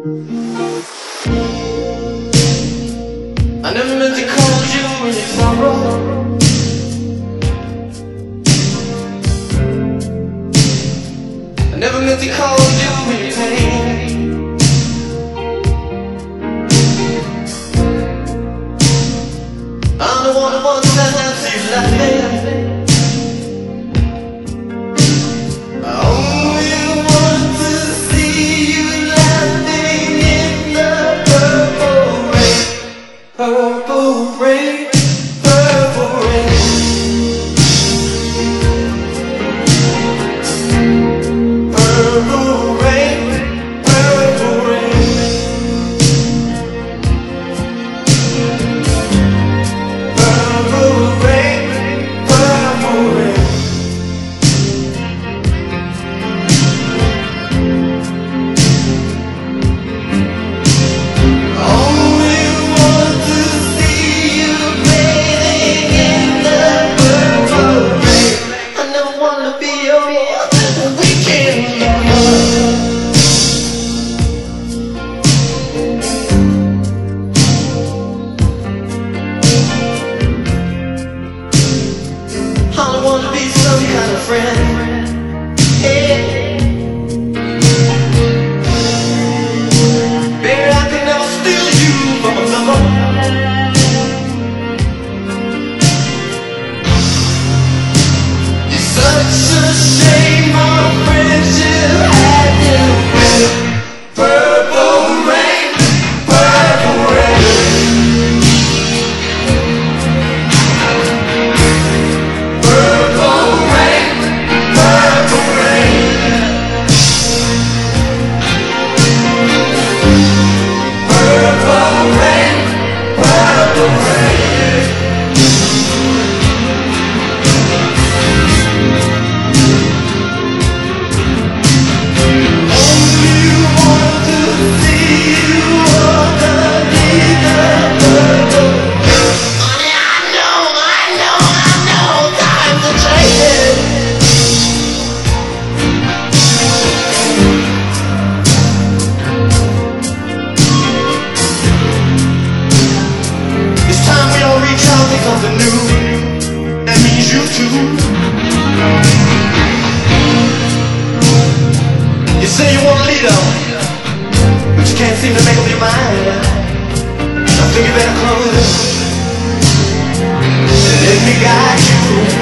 I never meant to cause you any sorrow. I never meant to cause you any pain. I'm the one that wants to have you laughing. I only want to see you laughing in the purple rain. Purple rain, purple rain. Purple rain, purple rain. Purple rain, purple rain. Only want to see you bathing in the purple rain. I never wanna be your weekend lover. I don't wanna be some kind of friend. Hey. Baby, I can never steal you from a lover. It's such a shame our friendship had to end. Purple rain, purple rain. Purple rain, purple rain. Purple rain, purple rain. Only want to see you underneath the purple. Honey, I know, times are changing. It's time we all reach out to something new. That means you too. You say you want a leader, but you can't seem to make up your mind. I think you better close it. Let me guide you.